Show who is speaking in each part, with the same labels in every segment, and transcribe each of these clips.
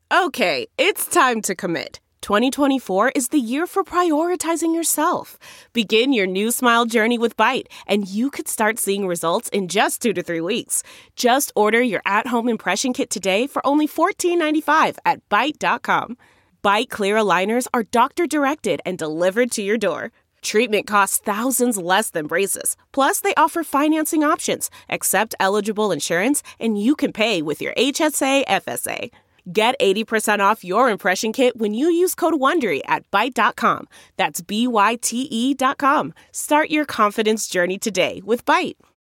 Speaker 1: Okay, it's time to commit. 2024 is the year for prioritizing yourself. Begin your new smile journey with Byte, and you could start seeing results in just 2 to 3 weeks. Just order your at-home impression kit today for only $14.95 at Byte.com. Byte Clear aligners are doctor-directed and delivered to your door. Treatment costs thousands less than braces. Plus, they offer financing options, accept eligible insurance, and you can pay with your HSA FSA. Get 80% off your impression kit when you use code WONDERY at Byte.com. That's BYTE.com. Start your confidence journey today with Byte.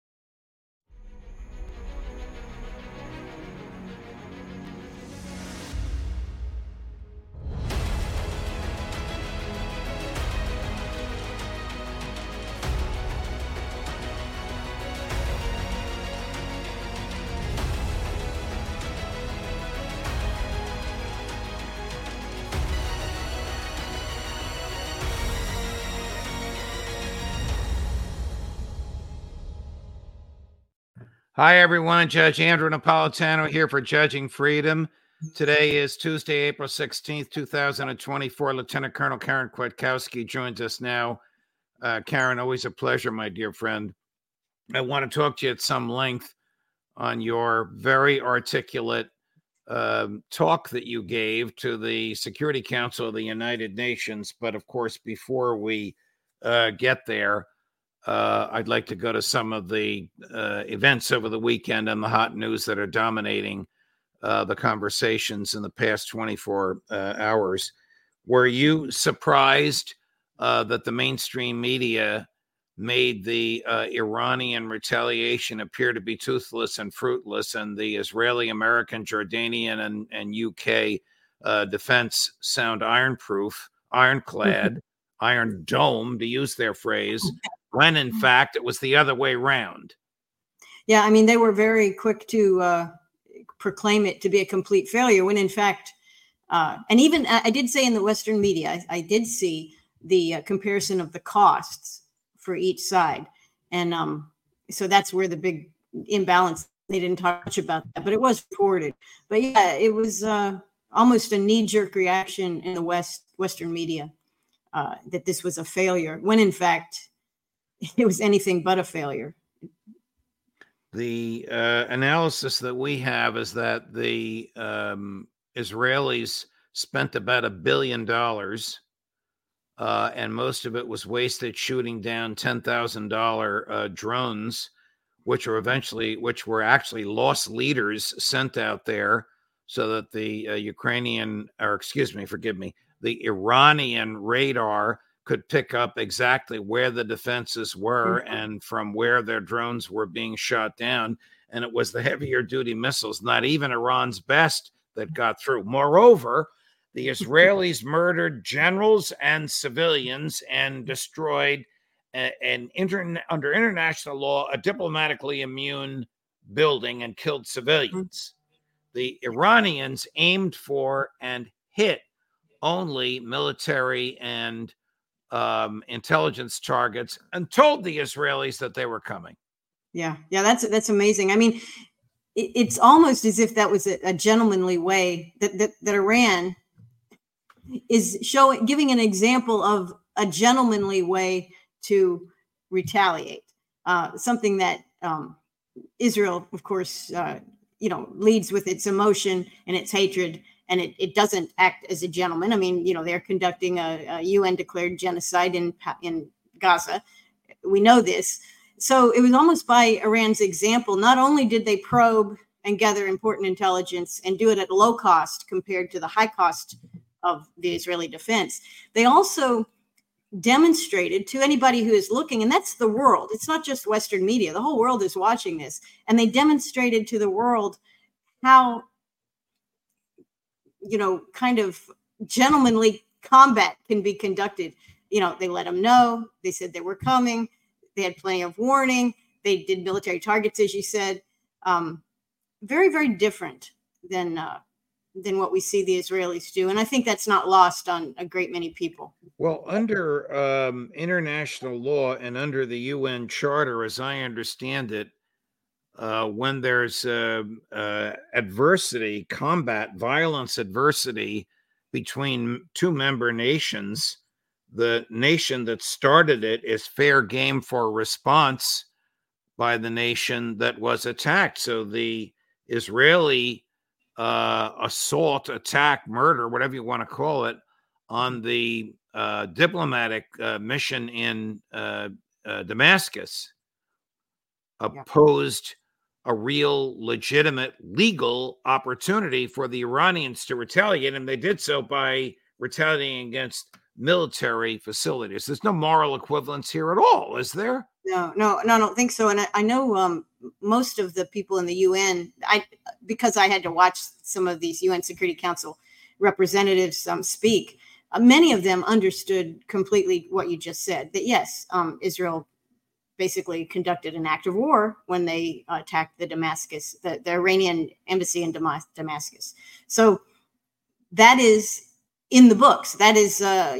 Speaker 2: Hi, everyone. Judge Andrew Napolitano here for Judging Freedom. Today is Tuesday, April 16th, 2024. Lieutenant Colonel Karen Kwiatkowski joins us now. Karen, always a pleasure, my dear friend. I want to talk to you at some length on your very articulate talk that you gave to the Security Council of the United Nations. But of course, before we get there, I'd like to go to some of the events over the weekend and the hot news that are dominating the conversations in the past 24 hours. Were you surprised that the mainstream media made the Iranian retaliation appear to be toothless and fruitless, and the Israeli, American, Jordanian, and UK defense sound ironproof, ironclad, iron dome, to use their phrase, when in fact it was the other way around?
Speaker 3: Yeah, I mean, they were very quick to proclaim it to be a complete failure when in fact, and even I did say in the Western media, I did see the comparison of the costs for each side. And so that's where the big imbalance, they didn't talk much about that, but it was reported. But yeah, it was almost a knee-jerk reaction in the Western media that this was a failure, when in fact, it was anything but a failure.
Speaker 2: The analysis that we have is that the Israelis spent about $1 billion, and most of it was wasted shooting down $10,000 drones, which were actually lost leaders sent out there so that the the Iranian radar could pick up exactly where the defenses were and from where their drones were being shot down. And it was the heavier duty missiles, not even Iran's best, that got through. Moreover, the Israelis murdered generals and civilians and destroyed under international law, a diplomatically immune building and killed civilians. The Iranians aimed for and hit only military and intelligence targets and told the Israelis that they were coming.
Speaker 3: Yeah, that's amazing. I mean, it's almost as if that was a gentlemanly way that Iran is giving an example of a gentlemanly way to retaliate. Something that Israel, of course, leads with its emotion and its hatred, and it doesn't act as a gentleman. I mean, they're conducting a UN declared genocide in Gaza. We know this. So it was almost by Iran's example. Not only did they probe and gather important intelligence and do it at low cost compared to the high cost of the Israeli defense, they also demonstrated to anybody who is looking, and that's the world. It's not just Western media. The whole world is watching this. And they demonstrated to the world how, kind of gentlemanly combat can be conducted. They let them know. They said they were coming. They had plenty of warning. They did military targets, as you said. Very, very different than what we see the Israelis do. And I think that's not lost on a great many people.
Speaker 2: Well, under international law and under the UN Charter, as I understand it, when there's adversity, combat, violence, adversity between two member nations, the nation that started it is fair game for a response by the nation that was attacked. So the Israeli assault, attack, murder, whatever you want to call it, on the diplomatic mission in Damascus posed a real, legitimate, legal opportunity for the Iranians to retaliate, and they did so by retaliating against military facilities. There's no moral equivalence here at all, is there?
Speaker 3: No, I don't think so. And I know most of the people in the UN, because I had to watch some of these UN Security Council representatives speak, many of them understood completely what you just said, that yes, Israel basically conducted an act of war when they attacked the Iranian embassy in Damascus. So that is in the books. That is,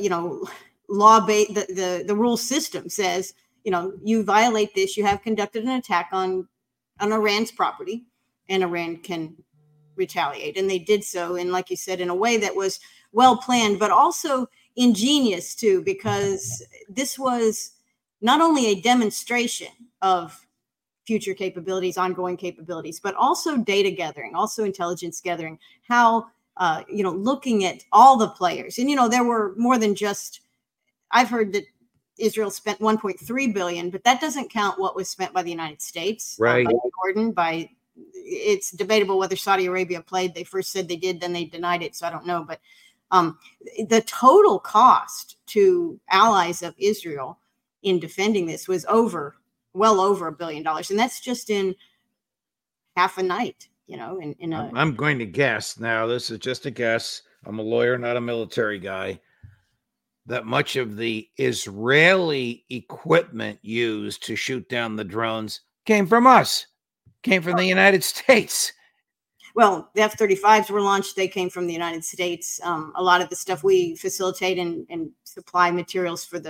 Speaker 3: law-based. The rule system says, you violate this, you have conducted an attack on Iran's property, and Iran can retaliate. And they did so, and like you said, in a way that was well planned, but also ingenious too, because this was not only a demonstration of future capabilities, ongoing capabilities, but also data gathering, also intelligence gathering, how, looking at all the players. And, there were more than just, I've heard that Israel spent 1.3 billion, but that doesn't count what was spent by the United States,
Speaker 2: right?
Speaker 3: By Jordan, it's debatable whether Saudi Arabia played. They first said they did, then they denied it. So I don't know, but the total cost to allies of Israel in defending this was well over $1 billion. And that's just in half a night,
Speaker 2: I'm going to guess, now this is just a guess, I'm a lawyer, not a military guy, that much of the Israeli equipment used to shoot down the drones came from us, came from the United States.
Speaker 3: Well, the F-35s were launched. They came from the United States. A lot of the stuff we facilitate and supply materials for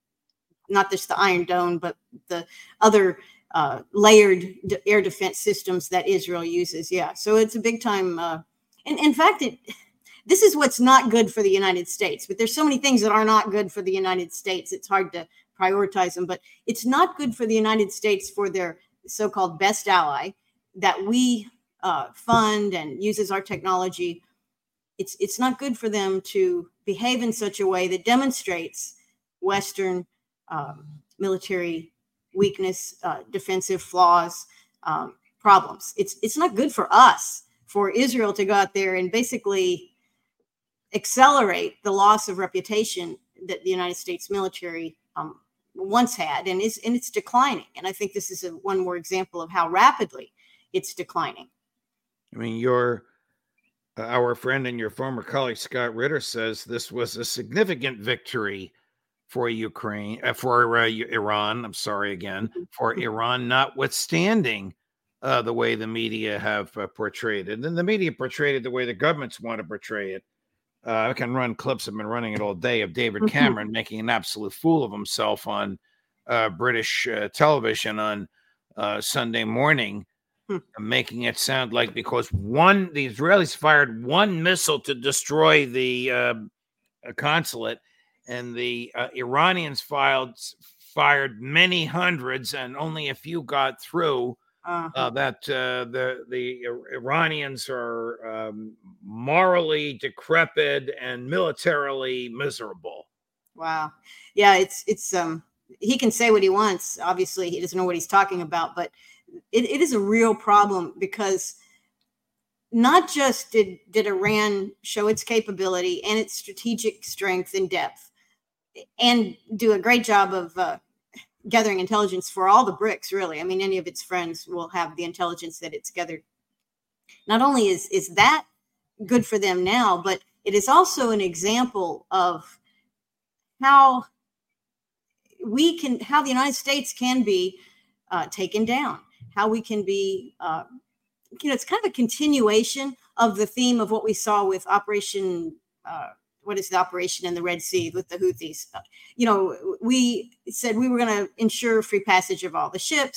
Speaker 3: not just the Iron Dome, but the other layered air defense systems that Israel uses. Yeah, so it's a big time. And in fact, this is what's not good for the United States. But there's so many things that are not good for the United States. It's hard to prioritize them. But it's not good for the United States for their so-called best ally that we fund and uses our technology. It's not good for them to behave in such a way that demonstrates Western military weakness, defensive flaws, problems. It's not good for us, for Israel to go out there and basically accelerate the loss of reputation that the United States military once had, and it's declining. And I think this is one more example of how rapidly it's declining.
Speaker 2: I mean, our friend and your former colleague Scott Ritter says this was a significant victory for Ukraine, for Iran. I'm sorry again, for Iran, notwithstanding the way the media have portrayed it. And the media portrayed it the way the governments want to portray it. I can run clips. I've been running it all day of David Cameron making an absolute fool of himself on British television on Sunday morning, making it sound like because the Israelis fired one missile to destroy the consulate, and the Iranians fired many hundreds, and only a few got through. That the Iranians are morally decrepit and militarily miserable.
Speaker 3: Wow. Yeah, it's he can say what he wants. Obviously, he doesn't know what he's talking about, but it is a real problem, because not just did Iran show its capability and its strategic strength and depth and do a great job of gathering intelligence for all the BRICS, really. I mean, any of its friends will have the intelligence that it's gathered. Not only is that good for them now, but it is also an example of how the United States can be taken down, how we can be, it's kind of a continuation of the theme of what we saw with Operation what is the operation in the Red Sea with the Houthis? We said we were going to ensure free passage of all the ships.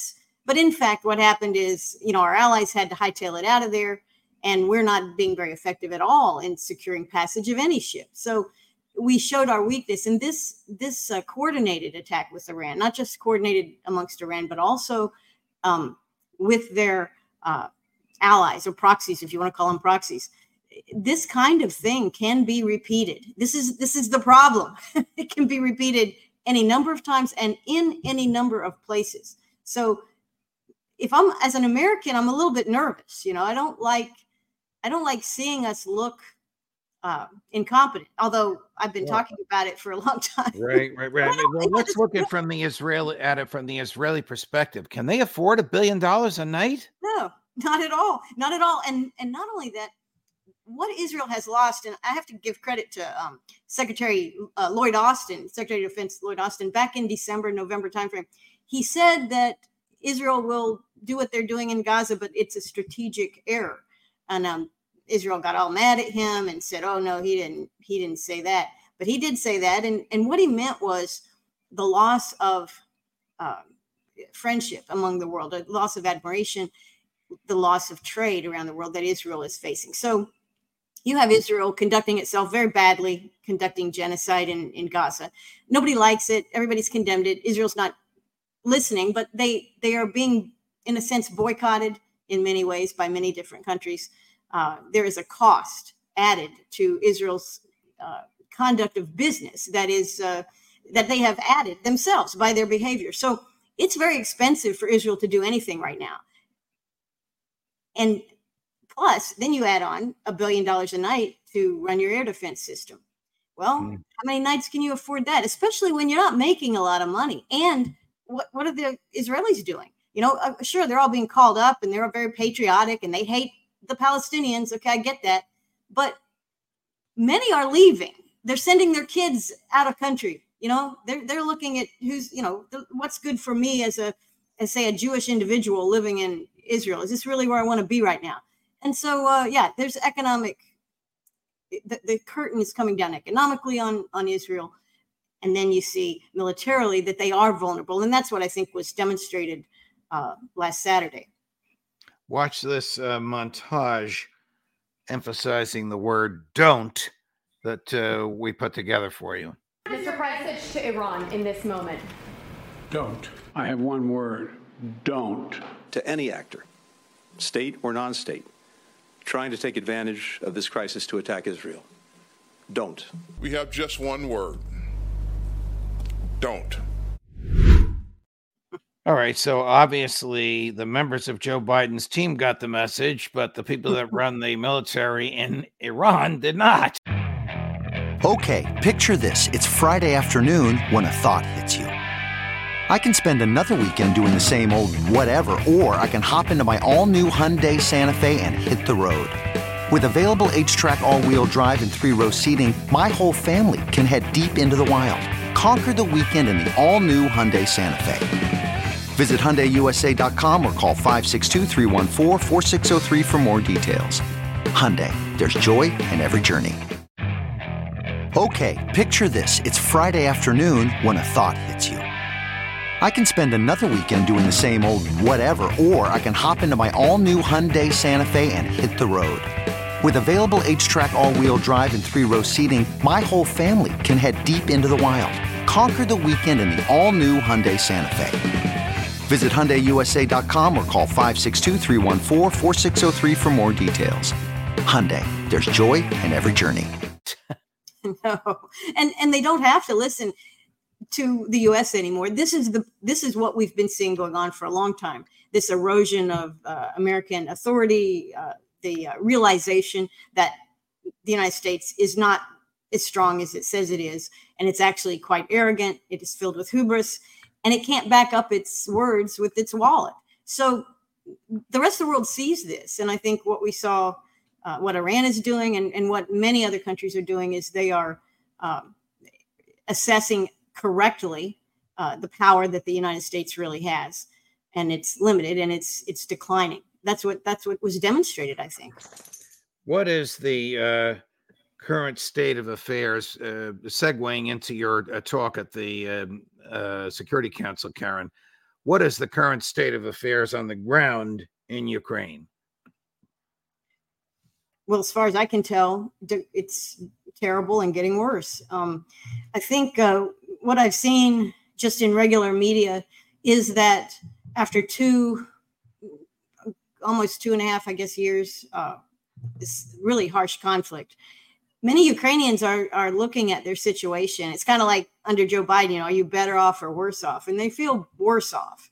Speaker 3: But in fact, what happened is, our allies had to hightail it out of there, and we're not being very effective at all in securing passage of any ship. So we showed our weakness, and this coordinated attack with Iran, not just coordinated amongst Iran, but also with their allies or proxies, if you want to call them proxies. This kind of thing can be repeated. This is the problem. It can be repeated any number of times and in any number of places. So if I'm, as an American, I'm a little bit nervous. I don't like seeing us look incompetent, although I've been talking about it for a long time.
Speaker 2: Right. Well, let's look at it from the Israeli perspective. Can they afford $1 billion a night?
Speaker 3: No, not at all. Not at all. And not only that, what Israel has lost, and I have to give credit to Secretary Lloyd Austin, Secretary of Defense Lloyd Austin, back in November timeframe. He said that Israel will do what they're doing in Gaza, but it's a strategic error. And Israel got all mad at him and said, "Oh no, he didn't say that." But he did say that, and what he meant was the loss of friendship among the world, the loss of admiration, the loss of trade around the world that Israel is facing. So you have Israel conducting itself very badly, conducting genocide in Gaza. Nobody likes it. Everybody's condemned it. Israel's not listening, but they are being, in a sense, boycotted in many ways by many different countries. There is a cost added to Israel's conduct of business that they have added themselves by their behavior. So it's very expensive for Israel to do anything right now. And plus, then you add on $1 billion a night to run your air defense system. Well, how many nights can you afford that? Especially when you're not making a lot of money. And what are the Israelis doing? Sure, they're all being called up and they're very patriotic and they hate the Palestinians. Okay, I get that. But many are leaving. They're sending their kids out of country. They're looking at what's good for me as a Jewish individual living in Israel. Is this really where I want to be right now? And so, there's economic, the curtain is coming down economically on Israel. And then you see militarily that they are vulnerable. And that's what I think was demonstrated last Saturday.
Speaker 2: Watch this montage emphasizing the word "don't" that we put together for you.
Speaker 4: Mr. President, to Iran in this moment.
Speaker 5: Don't. I have one word. Don't.
Speaker 6: To any actor, state or non-state, trying to take advantage of this crisis to attack Israel. Don't.
Speaker 7: We have just one word. Don't.
Speaker 2: All right, so obviously the members of Joe Biden's team got the message, but the people that run the military in Iran did not.
Speaker 8: Okay, picture this. It's Friday afternoon when a thought hits you. I can spend another weekend doing the same old whatever, or I can hop into my all-new Hyundai Santa Fe and hit the road. With available H-Track all-wheel drive and 3-row seating, my whole family can head deep into the wild. Conquer the weekend in the all-new Hyundai Santa Fe. Visit HyundaiUSA.com or call 562-314-4603 for more details. Hyundai, there's joy in every journey. Okay, picture this. It's Friday afternoon when a thought hits you. I can spend another weekend doing the same old whatever, or I can hop into my all-new Hyundai Santa Fe and hit the road. With available H-Track all-wheel drive and 3-row seating, my whole family can head deep into the wild. Conquer the weekend in the all-new Hyundai Santa Fe. Visit HyundaiUSA.com or call 562-314-4603 for more details. Hyundai, there's joy in every journey.
Speaker 3: No, and they don't have to listen to the U.S. anymore. This is what we've been seeing going on for a long time. This erosion of American authority, the realization that the United States is not as strong as it says it is, and it's actually quite arrogant. It is filled with hubris, and it can't back up its words with its wallet. So the rest of the world sees this, and I think what we saw, what Iran is doing, and what many other countries are doing, is they are assessing correctly the power that the United States really has, and it's limited and it's declining. That's what was demonstrated, I think.
Speaker 2: What is the current state of affairs, segueing into your talk at the Security Council, Karen? what is the current state of affairs on the ground in Ukraine?
Speaker 3: Well, as far as I can tell, it's terrible and getting worse. I think what I've seen just in regular media is that after almost 2.5, I guess, years, this really harsh conflict, many Ukrainians are looking at their situation. It's kind of like under Joe Biden, are you better off or worse off? And they feel worse off.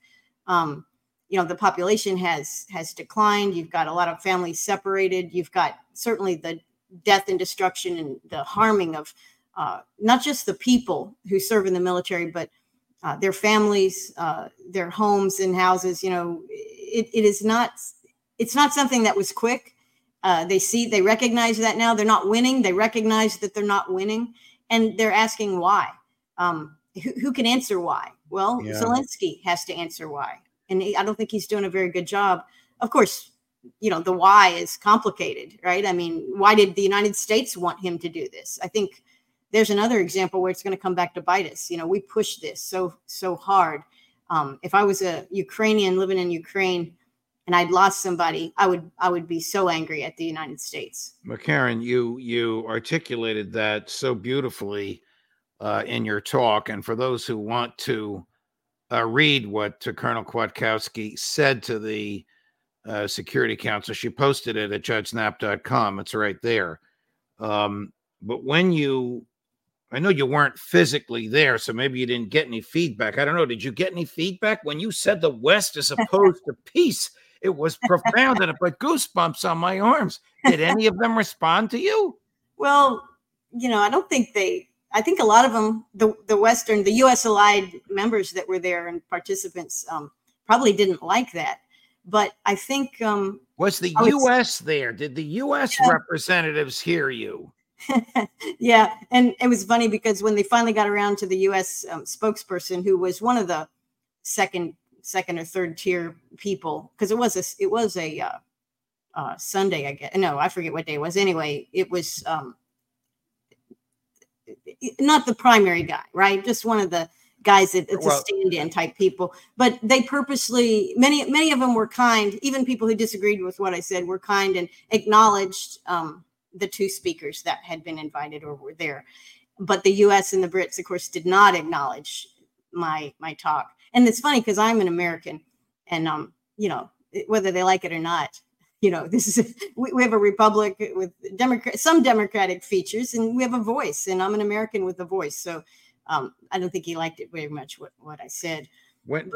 Speaker 3: The population has declined. You've got a lot of families separated. You've got certainly the death and destruction and the harming of not just the people who serve in the military, but their families, their homes and houses. It's not something that was quick. They recognize that now. They're not winning. They recognize that they're not winning, and they're asking why. Who can answer why? Well, yeah. Zelensky has to answer why. And I don't think he's doing a very good job. Of course, the why is complicated, right? I mean, why did the United States want him to do this? I think there's another example where it's going to come back to bite us. We pushed this so hard. If I was a Ukrainian living in Ukraine and I'd lost somebody, I would be so angry at the United States.
Speaker 2: Karen, you articulated that so beautifully in your talk. And for those who want to read what Colonel Kwiatkowski said to the Security Council, she posted it at judgesnap.com. It's right there. But I know you weren't physically there, so maybe you didn't get any feedback. I don't know. Did you get any feedback when you said the West is opposed to peace? It was profound and it put goosebumps on my arms. Did any of them respond to you?
Speaker 3: Well, I don't think I think a lot of them, the U.S. allied members that were there and participants probably didn't like that. But I think
Speaker 2: was the U.S. there? Did the U.S. representatives hear you?
Speaker 3: Yeah, and it was funny because when they finally got around to the U.S. Spokesperson, who was one of the second or third tier people, because it was a Sunday, I guess. No, I forget what day it was. Anyway, it was not the primary guy, right? Just one of the guys that it's a stand-in type people. But they purposely, many of them were kind. Even people who disagreed with what I said were kind and acknowledged the two speakers that had been invited or were there. But the U.S. and the Brits, of course, did not acknowledge my talk. And it's funny because I'm an American, and whether they like it or not, this is we have a republic with some democratic features, and we have a voice. And I'm an American with a voice, so I don't think he liked it very much what I said.
Speaker 2: One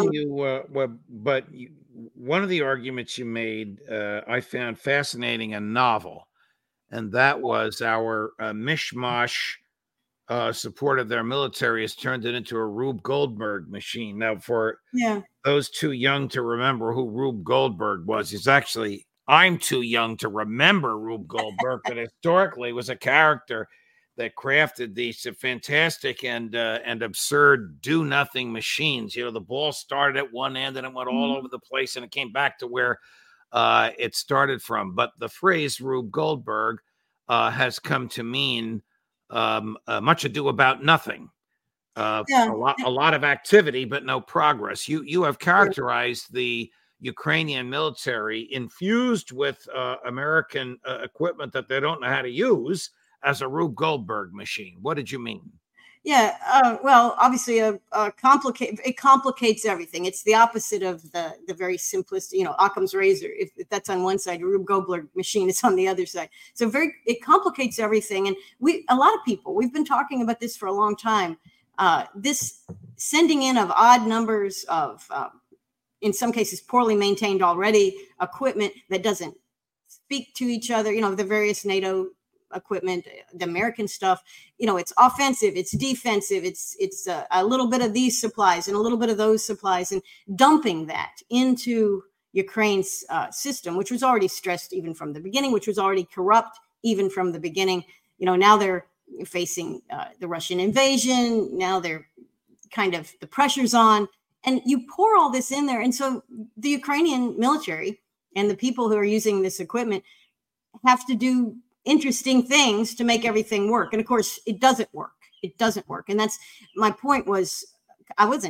Speaker 2: of the arguments you made, I found fascinating and novel, and that was our mishmash support of their military has turned it into a Rube Goldberg machine. Now, for those too young to remember who Rube Goldberg was, I'm too young to remember Rube Goldberg, but historically was a character that crafted these fantastic and absurd do-nothing machines. The ball started at one end and it went all over the place, and it came back to where it started from. But the phrase Rube Goldberg has come to mean much ado about nothing. A lot of activity, but no progress. You have characterized the Ukrainian military infused with American equipment that they don't know how to use as a Rube Goldberg machine. What did you mean?
Speaker 3: Yeah, well, obviously, it complicates everything. It's the opposite of the very simplistic, Occam's razor. If that's on one side, a Rube Goldberg machine is on the other side. So it complicates everything. And a lot of people, we've been talking about this for a long time. This sending in of odd numbers of, in some cases, poorly maintained already equipment that doesn't speak to each other. The various NATO equipment, the American stuff, it's offensive, it's defensive, it's a little bit of these supplies and a little bit of those supplies, and dumping that into Ukraine's system, which was already stressed even from the beginning, which was already corrupt even from the beginning. Now they're facing the Russian invasion. Now they're the pressure's on, and you pour all this in there. And so the Ukrainian military and the people who are using this equipment have to do interesting things to make everything work. And of course, it doesn't work. And that's my point. Was I wasn't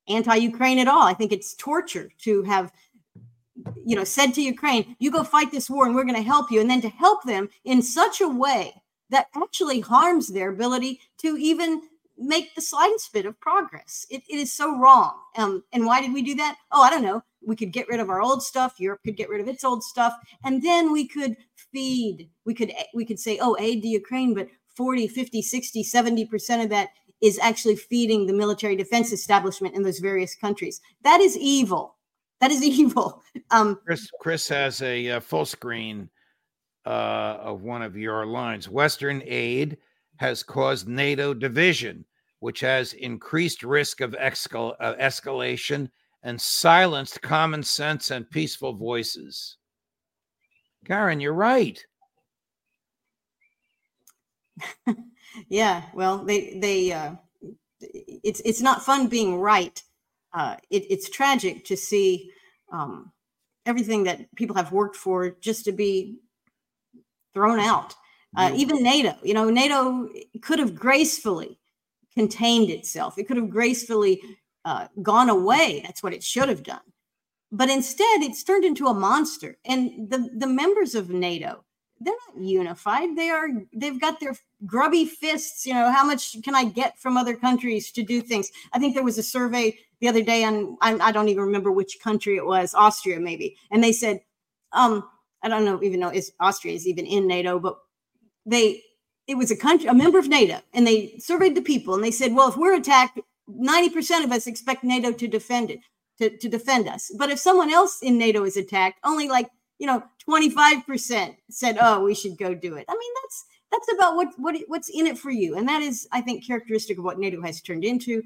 Speaker 3: anti-Ukraine at all. I think it's torture to have, said to Ukraine, you go fight this war and we're going to help you. And then to help them in such a way that actually harms their ability to even make the slightest bit of progress. It is so wrong. And why did we do that? Oh, I don't know. We could get rid of our old stuff. Europe could get rid of its old stuff. And then we could feed. We could say, oh, aid to Ukraine, but 40, 50, 60, 70% of that is actually feeding the military defense establishment in those various countries. That is evil. That is evil.
Speaker 2: Chris has a full screen of one of your lines. Western aid has caused NATO division, which has increased risk of escalation and silenced common sense and peaceful voices. Karen, you're right.
Speaker 3: Yeah, well, it's not fun being right. It's tragic to see everything that people have worked for just to be thrown out. Even NATO, NATO could have gracefully contained itself. It could have gracefully gone away. That's what it should have done. But instead, it's turned into a monster. And the members of NATO, they're not unified. They've got their grubby fists. How much can I get from other countries to do things? I think there was a survey the other day on, I don't even remember which country it was, Austria maybe. And they said, I don't know, even though Austria is even in NATO, but it was a member of NATO, and they surveyed the people, and they said, well, if we're attacked, 90% of us expect NATO to defend us. But if someone else in NATO is attacked, only 25% said, oh, we should go do it. I mean, that's about what's in it for you. And that is, I think, characteristic of what NATO has turned into.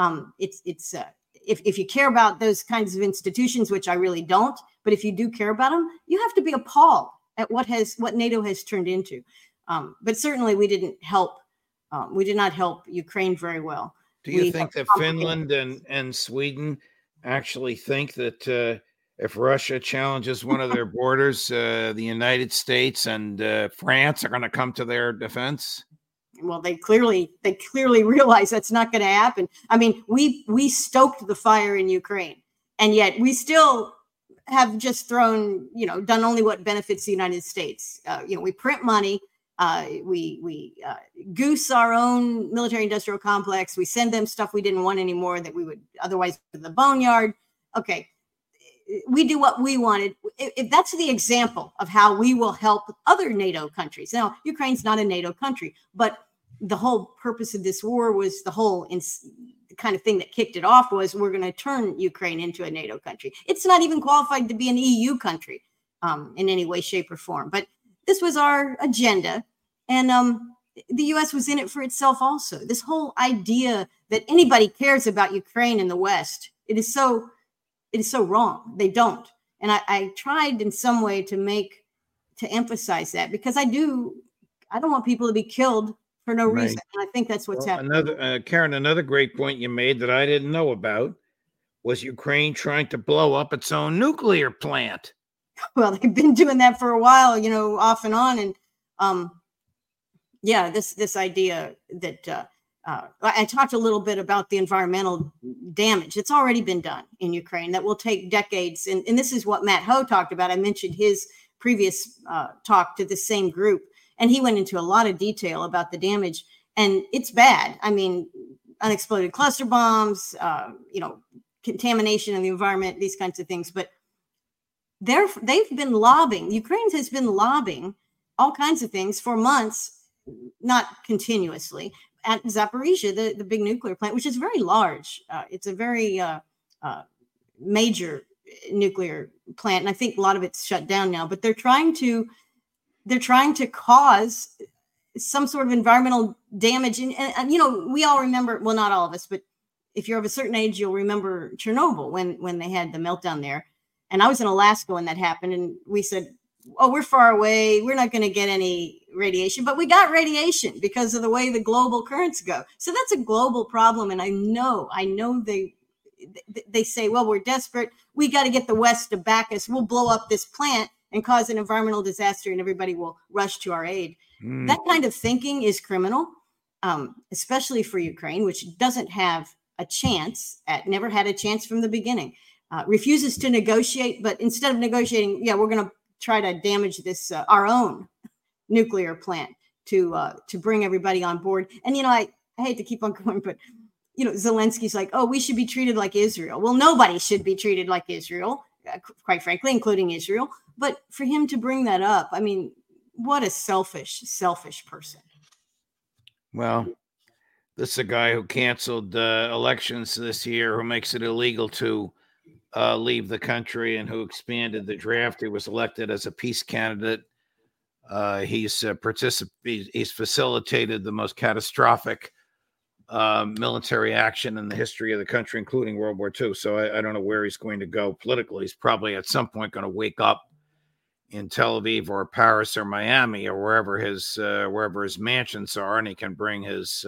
Speaker 3: If you care about those kinds of institutions, which I really don't, but if you do care about them, you have to be appalled at what NATO has turned into. But certainly we didn't help. We did not help Ukraine very well.
Speaker 2: Do you think that Finland and Sweden actually think that if Russia challenges one of their borders, the United States and France are going to come to their defense?
Speaker 3: Well, they clearly realize that's not going to happen. I mean, we stoked the fire in Ukraine, and yet we still have just done only what benefits the United States. We print money. We goose our own military-industrial complex. We send them stuff we didn't want anymore that we would otherwise put in the boneyard. Okay, we do what we wanted. If that's the example of how we will help other NATO countries. Now, Ukraine's not a NATO country, but the whole purpose of this war was the whole kind of thing that kicked it off was we're going to turn Ukraine into a NATO country. It's not even qualified to be an EU country in any way, shape, or form. But this was our agenda. And the U.S. was in it for itself also. This whole idea that anybody cares about Ukraine in the West, it is so wrong. They don't. And I tried in some way to emphasize that because I don't want people to be killed for no reason. And I think that's what's happening.
Speaker 2: Karen, another great point you made that I didn't know about was Ukraine trying to blow up its own nuclear plant.
Speaker 3: Well, they've been doing that for a while, off and on. And this idea that I talked a little bit about the environmental damage. It's already been done in Ukraine that will take decades. And this is what Matt Ho talked about. I mentioned his previous talk to the same group. And he went into a lot of detail about the damage. And it's bad. I mean, unexploded cluster bombs, contamination in the environment, these kinds of things. But they've been lobbying. Ukraine has been lobbying all kinds of things for months, not continuously, at Zaporizhia, the big nuclear plant, which is very large. It's a very major nuclear plant, and I think a lot of it's shut down now. But they're trying to cause some sort of environmental damage, and we all remember. Well, not all of us, but if you're of a certain age, you'll remember Chernobyl when they had the meltdown there. And I was in Alaska when that happened, and we said, oh, we're far away. We're not going to get any radiation, but we got radiation because of the way the global currents go. So that's a global problem. And I know they say, well, we're desperate. We got to get the West to back us. We'll blow up this plant and cause an environmental disaster and everybody will rush to our aid. That kind of thinking is criminal, especially for Ukraine, which doesn't have a chance never had a chance from the beginning. Refuses to negotiate, but instead of negotiating, we're going to try to damage this our own nuclear plant to bring everybody on board. And I hate to keep on going, but Zelensky's like, oh, we should be treated like Israel. Well, nobody should be treated like Israel, quite frankly, including Israel. But for him to bring that up, I mean, what a selfish person.
Speaker 2: Well, this is a guy who canceled elections this year, who makes it illegal to leave the country, and who expanded the draft. He was elected as a peace candidate. He's facilitated the most catastrophic military action in the history of the country, including World War II. So I don't know where he's going to go politically. He's probably at some point going to wake up in Tel Aviv or Paris or Miami or wherever his mansions are, and he can bring his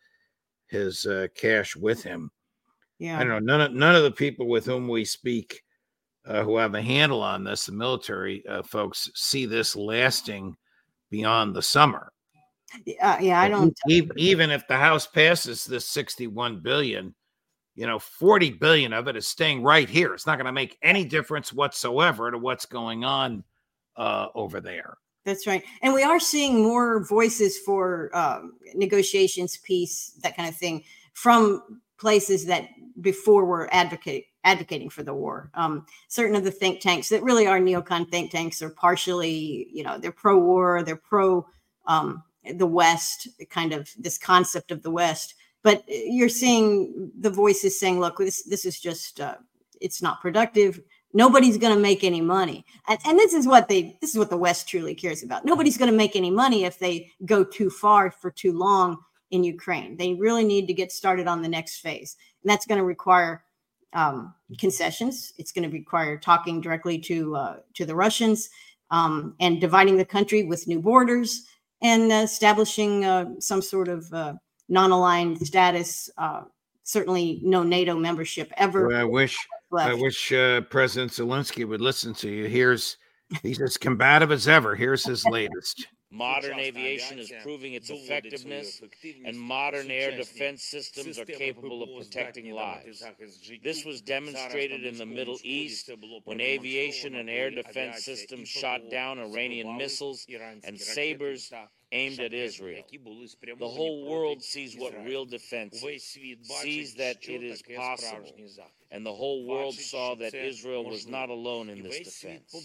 Speaker 2: cash with him. Yeah, I don't know. None of the people with whom we speak who have a handle on this, the military folks, see this lasting beyond the summer.
Speaker 3: I don't.
Speaker 2: Even if the House passes this $61 billion, $40 billion of it is staying right here. It's not going to make any difference whatsoever to what's going on over there.
Speaker 3: That's right. And we are seeing more voices for negotiations, peace, that kind of thing, from places that before were advocating for the war. Certain of the think tanks that really are neocon think tanks are partially, they're pro-war, they're pro the West, kind of this concept of the West. But you're seeing the voices saying, look, this is just, it's not productive. Nobody's going to make any money. And this is what the West truly cares about. Nobody's going to make any money if they go too far for too long in Ukraine. They really need to get started on the next phase. And that's going to require concessions. It's going to require talking directly to the Russians and dividing the country with new borders and establishing some sort of non-aligned status. Certainly no NATO membership ever.
Speaker 2: Well, I wish President Zelensky would listen to you. He's as combative as ever. Here's his latest.
Speaker 9: Modern aviation is proving its effectiveness, and modern air defense systems are capable of protecting lives. This was demonstrated in the Middle East when aviation and air defense systems shot down Iranian missiles and sabers aimed at Israel. The whole world sees what real defense is, sees that it is possible, and the whole world saw that Israel was not alone in this defense.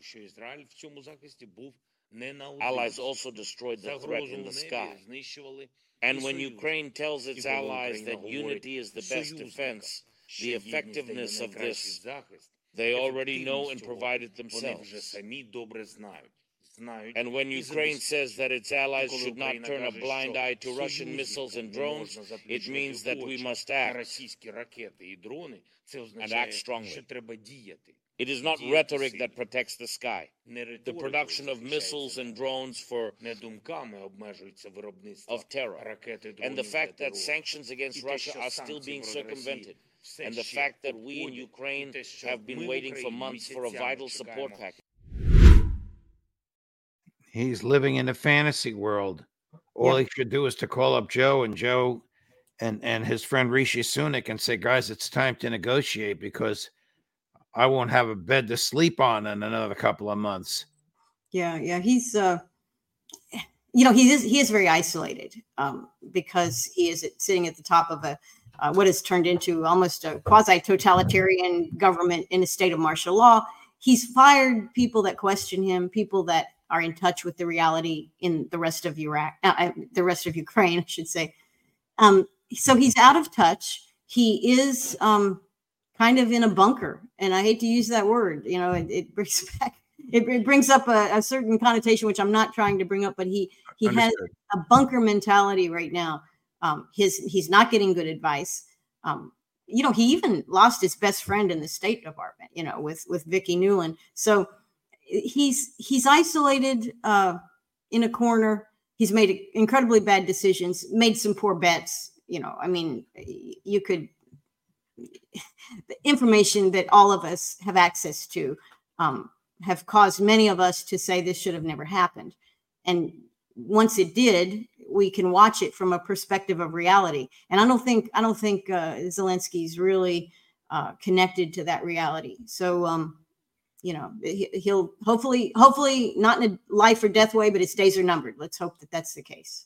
Speaker 9: Allies also destroyed the threat in the sky. And when Ukraine tells its allies that unity is the best defense, the effectiveness of this, they already know and provide it themselves. And when Ukraine says that its allies should not turn a blind eye to Russian missiles and drones, it means that we must act, and act strongly. It is not rhetoric that protects the sky. The production of missiles and drones of terror, and the fact that sanctions against Russia are still being circumvented, and the fact that we in Ukraine have been waiting for months for a vital support package.
Speaker 2: He's living in a fantasy world. All he should do is to call up Joe and his friend Rishi Sunak and say, guys, it's time to negotiate, because I won't have a bed to sleep on in another couple of months.
Speaker 3: Yeah. He's, he is very isolated because he is sitting at the top of what has turned into almost a quasi-totalitarian government in a state of martial law. He's fired people that question him, people that are in touch with the reality in the rest of the rest of Ukraine, I should say. So he's out of touch. He is kind of in a bunker, and I hate to use that word. It brings back, it brings up a certain connotation, which I'm not trying to bring up, but he has a bunker mentality right now. He's not getting good advice. He even lost his best friend in the State Department, with Vicki Nuland. So he's isolated in a corner. He's made incredibly bad decisions, made some poor bets. You could, the information that all of us have access to have caused many of us to say this should have never happened. And once it did, we can watch it from a perspective of reality. And I don't think Zelensky's really connected to that reality. So, he'll hopefully not in a life or death way, but his days are numbered. Let's hope that that's the case.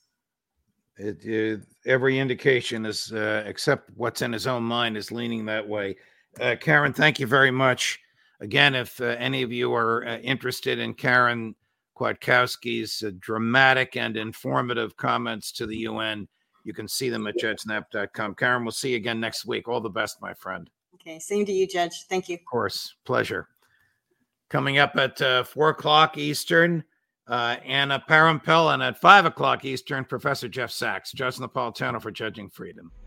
Speaker 2: Every indication is, except what's in his own mind, is leaning that way. Karen, thank you very much. Again, if any of you are interested in Karen Kwiatkowski's dramatic and informative comments to the UN, you can see them at judgesnap.com. Karen, we'll see you again next week. All the best, my friend.
Speaker 3: Okay, same to you, Judge. Thank you.
Speaker 2: Of course, pleasure. Coming up at 4 o'clock Eastern, Anna Parampil, and at 5 o'clock Eastern, Professor Jeff Sachs. Judge Napolitano for Judging Freedom.